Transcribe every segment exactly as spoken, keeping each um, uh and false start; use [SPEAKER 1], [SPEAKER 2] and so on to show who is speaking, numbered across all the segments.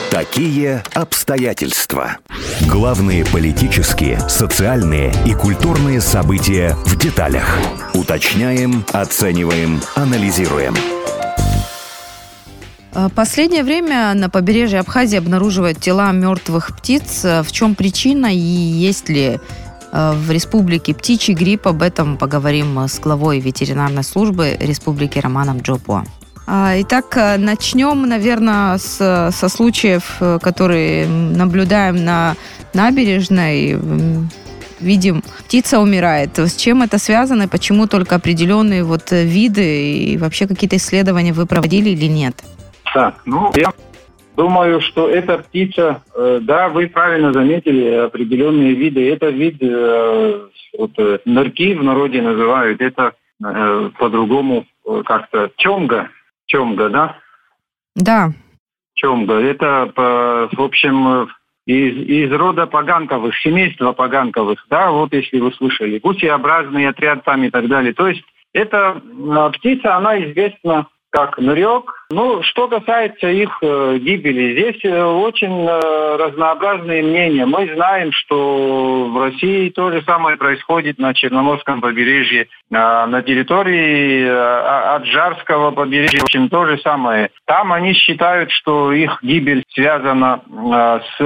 [SPEAKER 1] Такие обстоятельства. Главные политические, социальные и культурные события в деталях. Уточняем, оцениваем, анализируем.
[SPEAKER 2] Последнее время на побережье Абхазии обнаруживают тела мертвых птиц. В чем причина и есть ли в республике птичий грипп? Об этом поговорим с главой ветеринарной службы республики Романом Джопуа. Итак, начнем, наверное, с, со случаев, которые наблюдаем на набережной. Видим, птица умирает. С чем это связано? Почему только определенные вот виды? И вообще какие-то исследования вы проводили или нет?
[SPEAKER 3] Так, ну, я думаю, что эта птица, э, да, вы правильно заметили, определенные виды. Это вид, э, вот, э, нырки в народе называют, это э, по-другому э, как-то чомга. Чомга, да?
[SPEAKER 2] Да.
[SPEAKER 3] Чомга. Это, по, в общем, из, из рода поганковых, семейства поганковых, да, вот если вы слышали, гусеобразный отряд там и так далее. То есть эта птица, она известна как нырек. Ну, что касается их э, гибели, здесь э, очень э, разнообразные мнения. Мы знаем, что в России то же самое происходит на Черноморском побережье, э, на территории э, Аджарского побережья, в общем, то же самое. Там они считают, что их гибель связана э, с,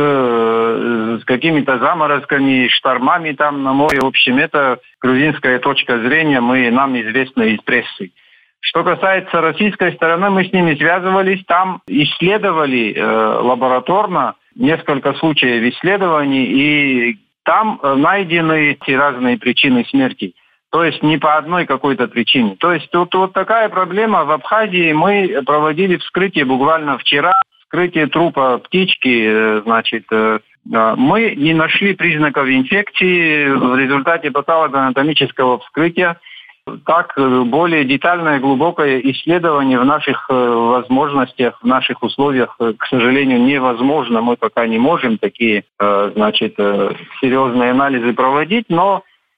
[SPEAKER 3] э, с какими-то заморозками, штормами там на море. В общем, это грузинская точка зрения, мы, нам известна из прессы. Что касается российской стороны, мы с ними связывались, там исследовали э, лабораторно несколько случаев исследований, и там э, найдены эти разные причины смерти. То есть не по одной какой-то причине. То есть вот, вот такая проблема. В Абхазии мы проводили вскрытие буквально вчера, вскрытие трупа птички, э, значит, э, мы не нашли признаков инфекции в результате патологоанатомического вскрытия. Так, более детальное, глубокое исследование в наших возможностях, в наших условиях, к сожалению, невозможно. Мы пока не можем такие, значит, серьезные анализы проводить, но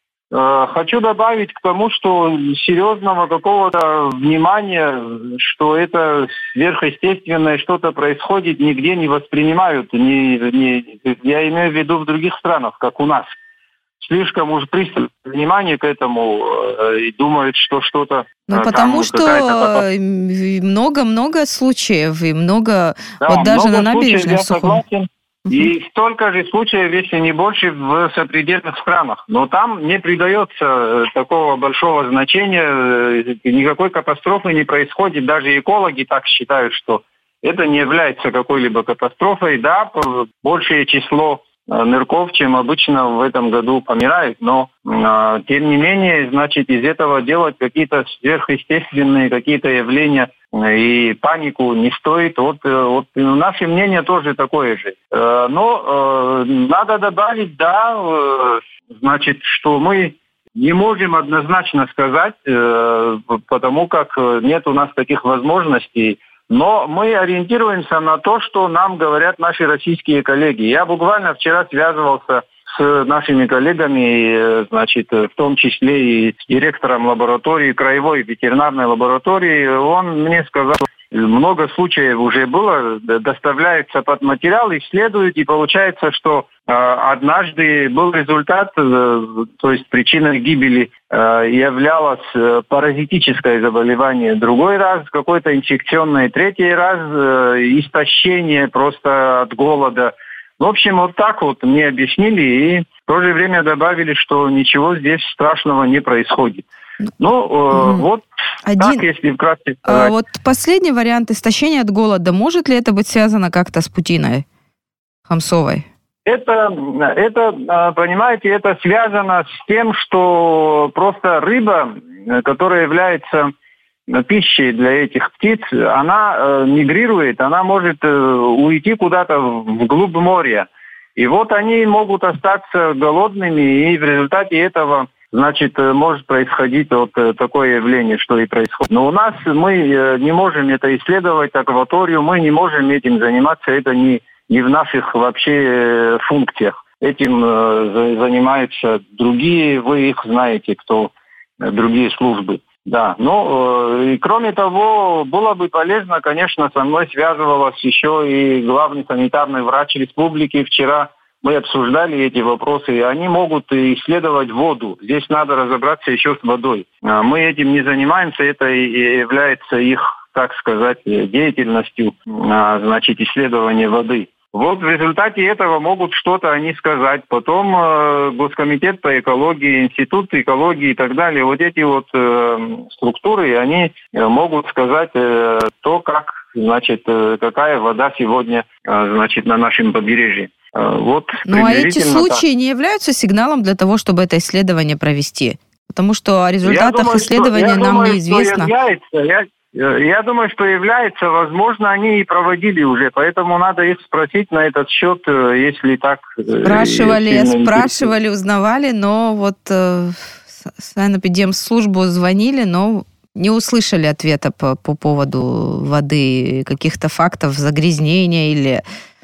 [SPEAKER 3] хочу добавить к тому, что серьезного какого-то внимания, что это сверхъестественное что-то происходит, нигде не воспринимают. Не, не, я имею в виду в других странах, как у нас. Слишком уж пристальное внимание к этому э, и думают, что что-то...
[SPEAKER 2] Ну,
[SPEAKER 3] э,
[SPEAKER 2] потому
[SPEAKER 3] там,
[SPEAKER 2] что много-много случаев, и много...
[SPEAKER 3] Да,
[SPEAKER 2] вот даже
[SPEAKER 3] много
[SPEAKER 2] на набережной
[SPEAKER 3] случаев,
[SPEAKER 2] в Сухом.
[SPEAKER 3] я согласен. И столько же случаев, если не больше, в сопредельных странах. Но там не придается такого большого значения, никакой катастрофы не происходит. Даже экологи так считают, что это не является какой-либо катастрофой. Да, большее число нырков, чем обычно в этом году помирает, но э, тем не менее, значит, из этого делать какие-то сверхъестественные какие-то явления э, и панику не стоит. Вот, э, вот наше мнение тоже такое же. Э, но э, надо добавить, да, э, значит, что мы не можем однозначно сказать, э, потому как нет у нас таких возможностей. Но мы ориентируемся на то, что нам говорят наши российские коллеги. Я буквально вчера связывался с нашими коллегами, значит, в том числе и с директором лаборатории, краевой ветеринарной лаборатории. Он мне сказал, много случаев уже было, доставляется под материал, исследуют, и получается, что э, однажды был результат, э, то есть причиной гибели э, являлось э, паразитическое заболевание, другой раз какое-то инфекционное, третий раз э, истощение просто от голода. В общем, вот так вот мне объяснили, и в то же время добавили, что ничего здесь страшного не происходит. Ну, э, mm. вот
[SPEAKER 2] Один...
[SPEAKER 3] так, если вкратце сказать.
[SPEAKER 2] А вот последний вариант истощения от голода. Может ли это быть связано как-то с Путиной Хамсовой?
[SPEAKER 3] Это, это, понимаете, это связано с тем, что просто рыба, которая является пищей для этих птиц, она мигрирует, она может уйти куда-то вглубь моря. И вот они могут остаться голодными, и в результате этого, значит, может происходить вот такое явление, что и происходит. Но у нас мы не можем это исследовать, акваторию, мы не можем этим заниматься, это не, не в наших вообще функциях. Этим занимаются другие, вы их знаете, кто другие службы. Да, ну и кроме того, было бы полезно, конечно, со мной связывалась еще и главный санитарный врач республики. Вчера мы обсуждали эти вопросы, и они могут исследовать воду. Здесь надо разобраться еще с водой. Мы этим не занимаемся, это и является их, так сказать, деятельностью, значит, исследования воды. Вот в результате этого могут что-то они сказать. Потом э, Госкомитет по экологии, Институт экологии и так далее. Вот эти вот э, структуры, они могут сказать э, то, как, значит, э, какая вода сегодня, э, значит, на нашем побережье. Э, вот.
[SPEAKER 2] Ну а эти случаи так не являются сигналом для того, чтобы это исследование провести? Потому что о результатах думаю, исследования что, нам думаю, неизвестно.
[SPEAKER 3] Является, я... Я думаю, что является, возможно, они и проводили уже, поэтому надо их спросить на этот счет, если так...
[SPEAKER 2] Спрашивали, если спрашивали, узнавали, но вот э, санэпидемслужбу звонили, но не услышали ответа по, по поводу воды, каких-то фактов загрязнения или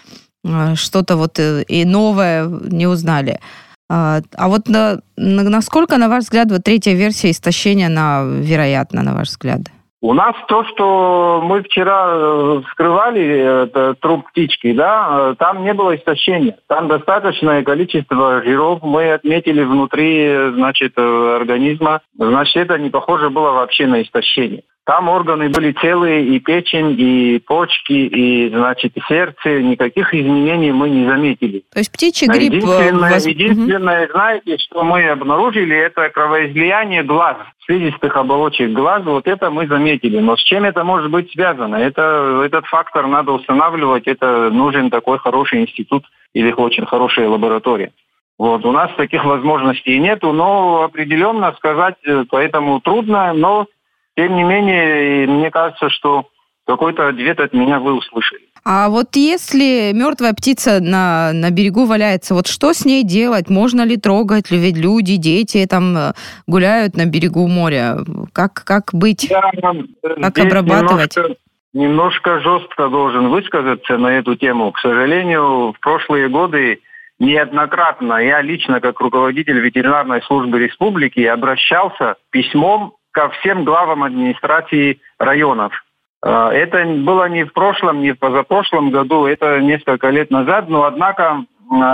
[SPEAKER 2] э, что-то вот и новое не узнали. А, а вот на, на, насколько, на ваш взгляд, вот третья версия истощения, она вероятна, на ваш взгляд?
[SPEAKER 3] У нас то, что мы вчера вскрывали это, труп птички, да, там не было истощения. Там достаточное количество жиров мы отметили внутри, значит, организма. Значит, это не похоже было вообще на истощение. Там органы были целые, и печень, и почки, и, значит, и сердце. Никаких изменений мы не заметили.
[SPEAKER 2] То есть птичий грипп...
[SPEAKER 3] Единственное, вас... единственное угу. знаете, что мы обнаружили, это кровоизлияние глаз, слизистых оболочек глаз. Вот это мы заметили. Но с чем это может быть связано? Это, этот фактор надо устанавливать. Это нужен такой хороший институт или очень хорошая лаборатория. Вот. У нас таких возможностей нету, но определенно сказать поэтому трудно, но тем не менее, мне кажется, что какой-то ответ от меня вы услышали.
[SPEAKER 2] А вот если мертвая птица на, на берегу валяется, вот что с ней делать? Можно ли трогать? Ведь люди, дети там гуляют на берегу моря. Как, как быть? Я, как обрабатывать?
[SPEAKER 3] Немножко, немножко жестко должен высказаться на эту тему. К сожалению, в прошлые годы неоднократно я лично, как руководитель ветеринарной службы республики, обращался письмом ко всем главам администрации районов. Это было не в прошлом, не в позапрошлом году, это несколько лет назад, но однако,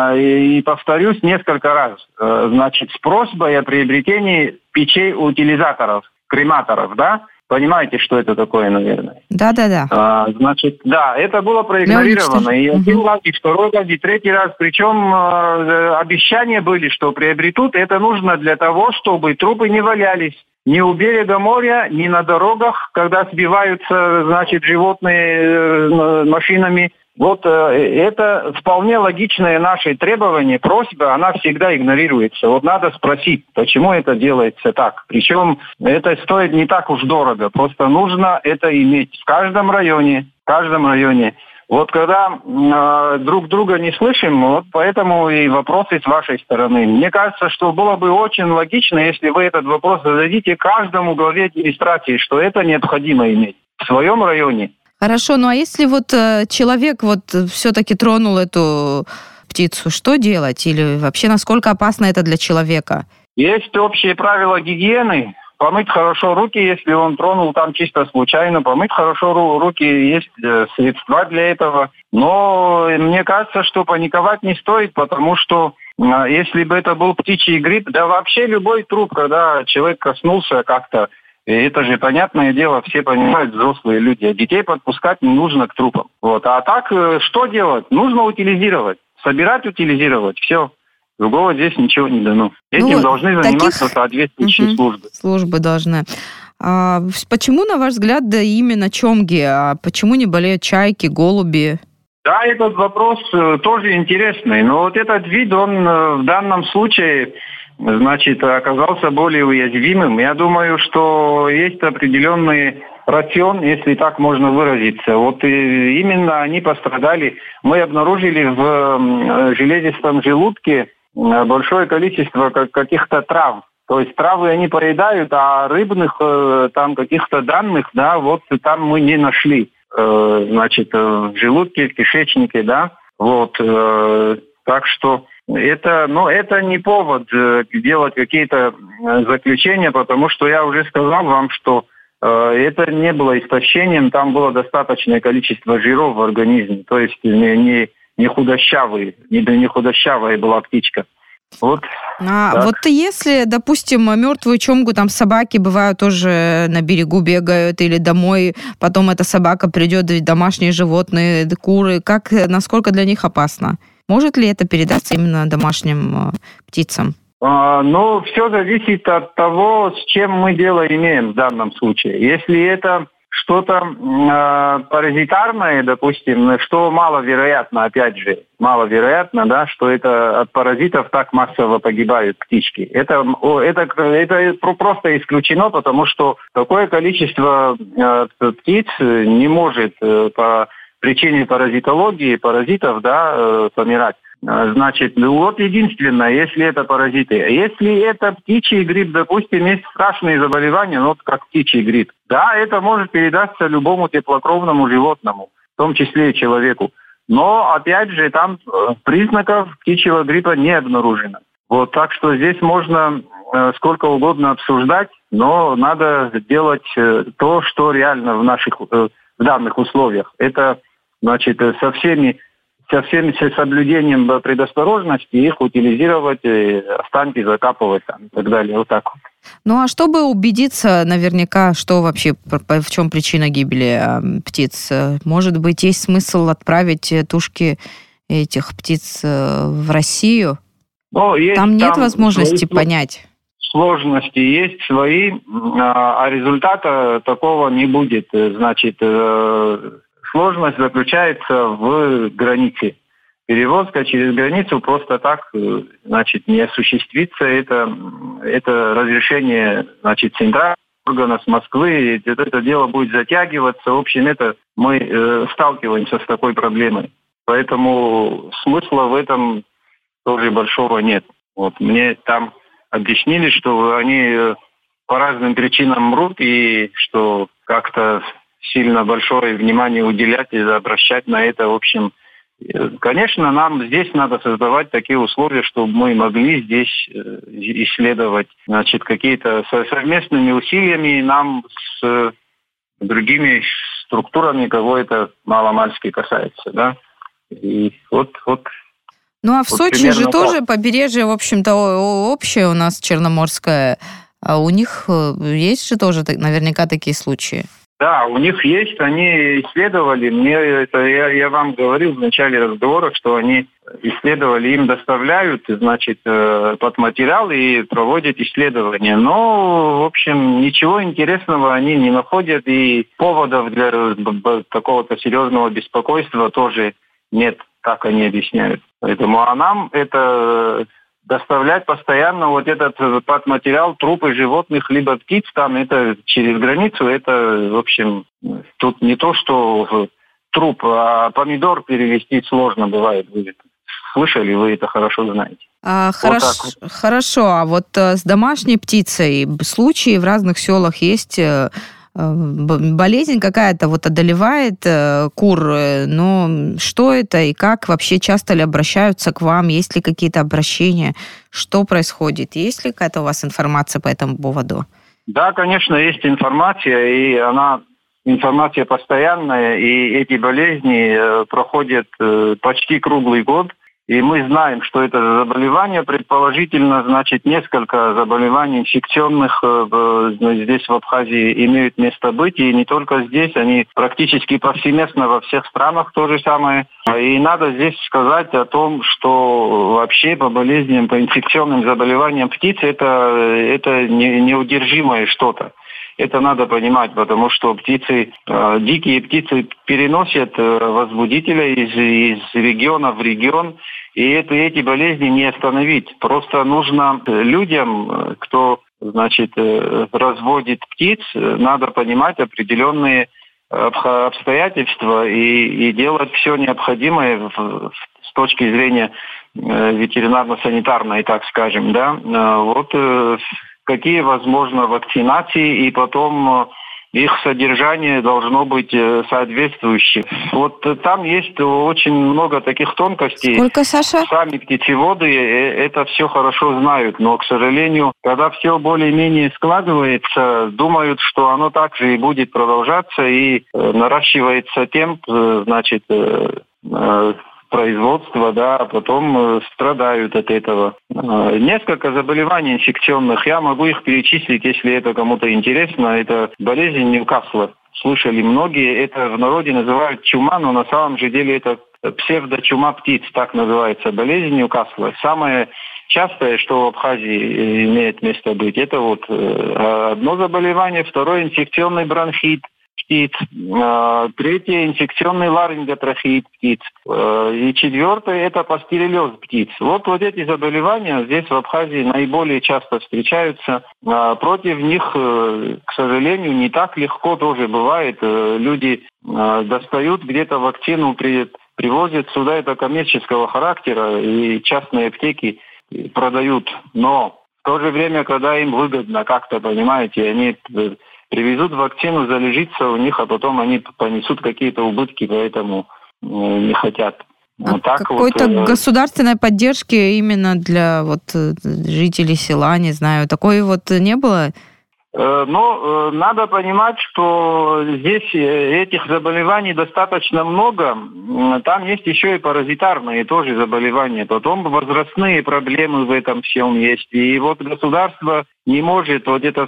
[SPEAKER 3] и повторюсь несколько раз, значит, с просьбой о приобретении печей-утилизаторов, крематоров, да? Понимаете, что это такое, наверное?
[SPEAKER 2] Да-да-да.
[SPEAKER 3] А, значит, да, это было проигнорировано. И один раз, и второй раз, и третий раз. Причем э, обещания были, что приобретут. Это нужно для того, чтобы трупы не валялись ни у берега моря, ни на дорогах, когда сбиваются, значит, животные э, машинами. Вот э, это вполне логичное наше требование, просьба, она всегда игнорируется. Вот надо спросить, почему это делается так. Причем это стоит не так уж дорого, просто нужно это иметь в каждом районе, в каждом районе. Вот когда э, друг друга не слышим, вот поэтому и вопросы с вашей стороны. Мне кажется, что было бы очень логично, если вы этот вопрос зададите каждому главе администрации, что это необходимо иметь в своем районе.
[SPEAKER 2] Хорошо, ну а если вот э, человек вот все-таки тронул эту птицу, что делать? Или вообще насколько опасно это для человека?
[SPEAKER 3] Есть общие правила гигиены. Помыть хорошо руки, если он тронул там чисто случайно. Помыть хорошо руки, есть средства для этого. Но мне кажется, что паниковать не стоит, потому что если бы это был птичий грипп, да вообще любой труп, когда человек коснулся как-то, это же понятное дело, все понимают, взрослые люди. А детей подпускать не нужно к трупам. Вот. А так что делать? Нужно утилизировать. Собирать, утилизировать. Все. Другого здесь ничего не дано. Этим ну, должны заниматься таких... соответствующие угу. службы.
[SPEAKER 2] Службы должны. А почему, на ваш взгляд, да именно чомги? А почему не болеют чайки, голуби?
[SPEAKER 3] Да, этот вопрос тоже интересный. Но вот этот вид, он в данном случае, значит, оказался более уязвимым. Я думаю, что есть определенный рацион, если так можно выразиться. Вот и именно они пострадали. Мы обнаружили в железистом желудке большое количество каких-то трав. То есть травы они поедают, а рыбных там каких-то данных, да, вот там мы не нашли. Значит, в желудке, в кишечнике, да. Вот. Так что это, ну, это не повод э, делать какие-то э, заключения, потому что я уже сказал вам, что э, это не было истощением, там было достаточное количество жиров в организме, то есть не, не, не худощавый, не, не худощавая была птичка. Вот,
[SPEAKER 2] а вот если, допустим, мертвую чомгу, там собаки бывают тоже на берегу бегают или домой, потом эта собака придет, ведь домашние животные, куры, как, насколько для них опасно? Может ли это передаться именно домашним птицам?
[SPEAKER 3] А, ну, все зависит от того, с чем мы дело имеем в данном случае. Если это что-то э, паразитарное, допустим, что маловероятно, опять же, маловероятно, да, что это от паразитов так массово погибают птички. Это, это, это просто исключено, потому что такое количество э, птиц не может э, по причине паразитологии, паразитов, да, э, помирать. Значит, ну вот единственное, если это паразиты. Если это птичий грипп, допустим, есть страшные заболевания, ну, вот как птичий грипп, да, это может передаться любому теплокровному животному, в том числе и человеку. Но, опять же, там признаков птичьего гриппа не обнаружено. Вот, так что здесь можно э, сколько угодно обсуждать, но надо делать э, то, что реально в наших э, в данных условиях. Это, значит, со всеми со всеми соблюдением предосторожности их утилизировать, останки закапывать там, и так далее. Вот так вот.
[SPEAKER 2] Ну а чтобы убедиться наверняка, что вообще, в чем причина гибели э, птиц, может быть, есть смысл отправить тушки этих птиц в Россию?
[SPEAKER 3] Ну, есть
[SPEAKER 2] там нет
[SPEAKER 3] там
[SPEAKER 2] возможности
[SPEAKER 3] свои
[SPEAKER 2] понять?
[SPEAKER 3] Сложности есть свои, а результата такого не будет. Значит, сложность заключается в границе. Перевозка через границу просто так, значит, не осуществится. Это, это разрешение, значит, центрального органа с Москвы. Это дело будет затягиваться. В общем, это мы э, сталкиваемся с такой проблемой. Поэтому смысла в этом тоже большого нет. Вот мне там объяснили, что они по разным причинам мрут и что как-то сильно большое внимание уделять и обращать на это. В общем, конечно, нам здесь надо создавать такие условия, чтобы мы могли здесь исследовать, значит, какие-то совместными усилиями нам с другими структурами, кого это мало-мальски касается, да. И вот, вот.
[SPEAKER 2] Ну а в
[SPEAKER 3] вот
[SPEAKER 2] Сочи же
[SPEAKER 3] так.
[SPEAKER 2] тоже побережье, в общем-то, общее у нас черноморское. А у них есть же тоже наверняка такие случаи?
[SPEAKER 3] Да, у них есть, они исследовали, мне это я, я вам говорил в начале разговора, что они исследовали, им доставляют, значит, под материал и проводят исследования. Но, в общем, ничего интересного они не находят, и поводов для такого-то серьезного беспокойства тоже нет, так они объясняют. Поэтому, а нам это доставлять постоянно вот этот подматериал, трупы животных, либо птиц, там это через границу, это, в общем, тут не то, что труп, а помидор перевезти сложно бывает. Вы слышали, вы это хорошо знаете.
[SPEAKER 2] А, хорош,
[SPEAKER 3] вот вот.
[SPEAKER 2] Хорошо, а вот с домашней птицей случаи в разных селах есть... Болезнь какая-то вот одолевает э, кур, но что это и как? Вообще часто ли обращаются к вам? Есть ли какие-то обращения? Что происходит? Есть ли какая-то у вас информация по этому поводу?
[SPEAKER 3] Да, конечно, есть информация, и она информация постоянная, и эти болезни э, проходят э, почти круглый год. И мы знаем, что это заболевание, предположительно, значит, несколько заболеваний инфекционных э, здесь, в Абхазии, имеют место быть. И не только здесь, они практически повсеместно во всех странах то же самое. И надо здесь сказать о том, что вообще по болезням, по инфекционным заболеваниям птиц это, это не, неудержимое что-то. Это надо понимать, потому что птицы, э, дикие птицы переносят э, возбудителя из, из региона в регион, и это, эти болезни не остановить. Просто нужно людям, кто, значит, э, разводит птиц, надо понимать определенные обстоятельства и, и делать все необходимое в, в, с точки зрения э, ветеринарно-санитарной, так скажем, да. Э, вот э, какие возможны вакцинации, и потом их содержание должно быть соответствующим. Вот там есть очень много таких тонкостей.
[SPEAKER 2] Сколько, Саша?
[SPEAKER 3] Сами птицеводы это все хорошо знают, но, к сожалению, когда все более-менее складывается, думают, что оно также и будет продолжаться, и наращивается темп, значит, производства, да, а потом страдают от этого. Несколько заболеваний инфекционных, я могу их перечислить, если это кому-то интересно. Это болезнь Ньюкасла. Слышали многие, это в народе называют чума, но на самом же деле это псевдочума птиц, так называется, болезнь Ньюкасла. Самое частое, что в Абхазии имеет место быть, это вот одно заболевание, второе инфекционный бронхит птиц, третье инфекционный ларинготрахеид птиц, и четвертое это пастереллез птиц. Вот, вот эти заболевания здесь в Абхазии наиболее часто встречаются. Против них, к сожалению, не так легко тоже бывает. Люди достают где-то вакцину, привозят сюда, это коммерческого характера, и частные аптеки продают. Но в то же время, когда им выгодно как-то, понимаете, они привезут вакцину, залежится у них, а потом они понесут какие-то убытки, поэтому не хотят.
[SPEAKER 2] А
[SPEAKER 3] вот так
[SPEAKER 2] какой-то
[SPEAKER 3] вот,
[SPEAKER 2] государственной поддержки именно для вот жителей села, не знаю, такой вот не было?
[SPEAKER 3] Но надо понимать, что здесь этих заболеваний достаточно много. Там есть еще и паразитарные тоже заболевания. Потом возрастные проблемы в этом всем есть. И вот государство не может вот это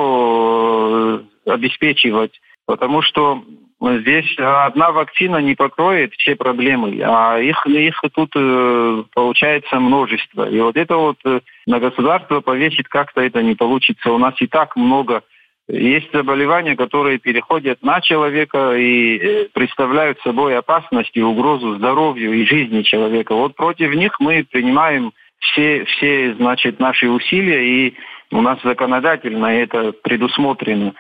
[SPEAKER 3] все обеспечивать, потому что здесь одна вакцина не покроет все проблемы, а их, их тут получается множество. И вот это вот на государство повесить как-то это не получится. У нас и так много. Есть заболевания, которые переходят на человека и представляют собой опасность и угрозу здоровью и жизни человека. Вот против них мы принимаем все, все значит, наши усилия, и у нас законодательно это предусмотрено.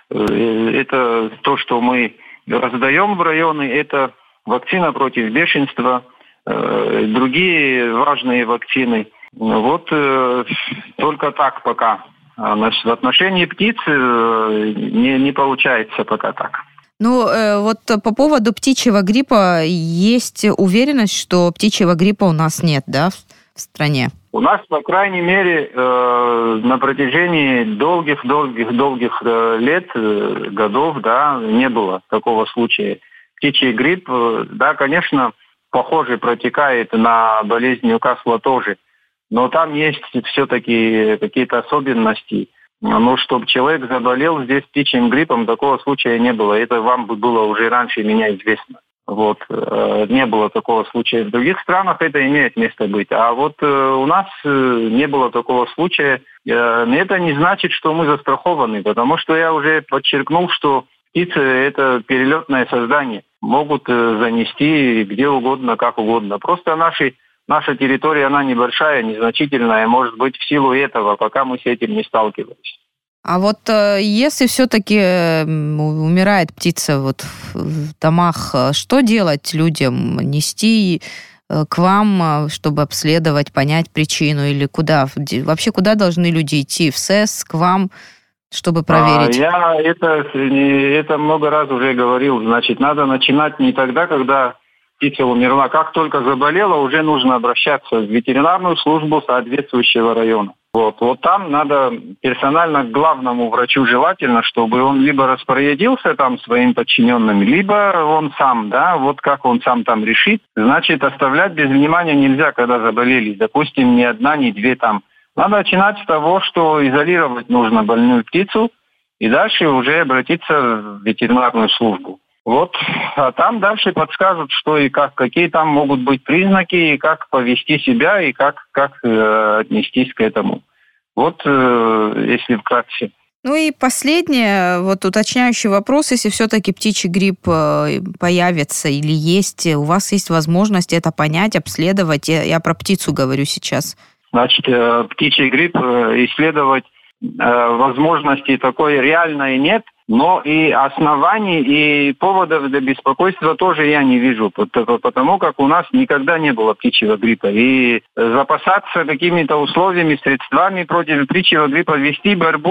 [SPEAKER 3] Это то, что мы раздаем в районы, это вакцина против бешенства, э, другие важные вакцины. Вот э, только так пока. А в отношении птиц э, не, не получается пока так.
[SPEAKER 2] Ну, э, вот по поводу птичьего гриппа есть уверенность, что птичьего гриппа у нас нет, да, в стране?
[SPEAKER 3] У нас, по крайней мере, э, на протяжении долгих-долгих-долгих э, лет, э, годов, да, не было такого случая. Птичий грипп, э, да, конечно, похоже протекает на болезнь Ньюкасла тоже, но там есть все-таки какие-то особенности. Ну, чтобы человек заболел здесь птичьим гриппом, такого случая не было. Это вам бы было уже раньше меня известно. Вот. Не было такого случая. В других странах это имеет место быть. А вот у нас не было такого случая. Это не значит, что мы застрахованы, потому что я уже подчеркнул, что птицы – это перелетное создание. Могут занести где угодно, как угодно. Просто наши, наша территория, она небольшая, незначительная. Может быть, в силу этого, пока мы с этим не сталкивались.
[SPEAKER 2] А вот если все-таки умирает птица вот в домах, что делать людям? Нести к вам, чтобы обследовать, понять причину, или куда? Вообще, куда должны люди идти? В СЭС, к вам, чтобы проверить?
[SPEAKER 3] А, я это, это много раз уже говорил. Значит, надо начинать не тогда, когда птица умерла. Как только заболела, уже нужно обращаться в ветеринарную службу соответствующего района. Вот, вот там надо персонально к главному врачу желательно, чтобы он либо распорядился там своим подчиненным, либо он сам, да, вот как он сам там решит. Значит, оставлять без внимания нельзя, когда заболели. Допустим, ни одна, ни две там. Надо начинать с того, что изолировать нужно больную птицу, и дальше уже обратиться в ветеринарную службу. Вот, а там дальше подскажут, что и как, какие там могут быть признаки, и как повести себя, и как, как э, отнестись к этому. Вот, э, если вкратце.
[SPEAKER 2] Ну и последнее, вот уточняющий вопрос, если все-таки птичий грипп появится или есть, у вас есть возможность это понять, обследовать, я, я про птицу говорю сейчас.
[SPEAKER 3] Значит, э, птичий грипп э, исследовать э, возможности такой реальной нет. Но и оснований, и поводов для беспокойства тоже я не вижу, потому как у нас никогда не было птичьего гриппа. И запасаться какими-то условиями, средствами против птичьего гриппа, вести борьбу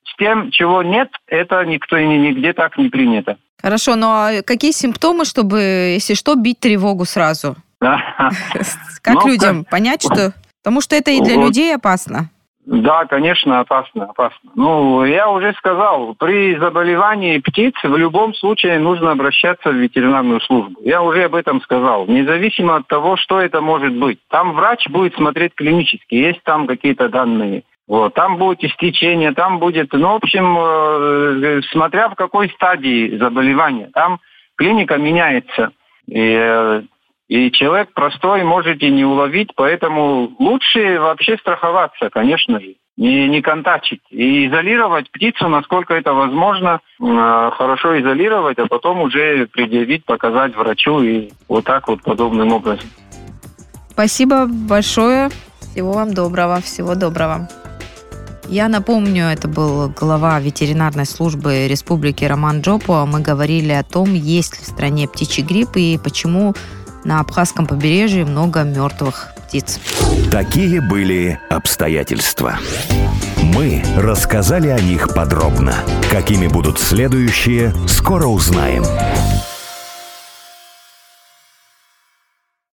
[SPEAKER 3] с тем, чего нет, это никто и нигде так не принято.
[SPEAKER 2] Хорошо, но какие симптомы, чтобы, если что, бить тревогу сразу? Как людям понять, что... Потому что это и для людей опасно.
[SPEAKER 3] Да, конечно, опасно, опасно. Ну, я уже сказал, при заболевании птиц в любом случае нужно обращаться в ветеринарную службу. Я уже об этом сказал. Независимо от того, что это может быть. Там врач будет смотреть клинически, есть там какие-то данные. Вот, там будет истечение, там будет, ну, в общем, э, смотря в какой стадии заболевания. Там клиника меняется. И, э, и человек простой может и не уловить, поэтому лучше вообще страховаться, конечно, не, не контачить. И изолировать птицу, насколько это возможно, э, хорошо изолировать, а потом уже предъявить, показать врачу и вот так вот подобным образом.
[SPEAKER 2] Спасибо большое. Всего вам доброго. Всего доброго. Я напомню, это был глава ветеринарной службы Республики Роман Джопо. Мы говорили о том, есть ли в стране птичий грипп и почему на Абхазском побережье много мертвых птиц.
[SPEAKER 1] Такие были обстоятельства. Мы рассказали о них подробно. Какими будут следующие, скоро узнаем.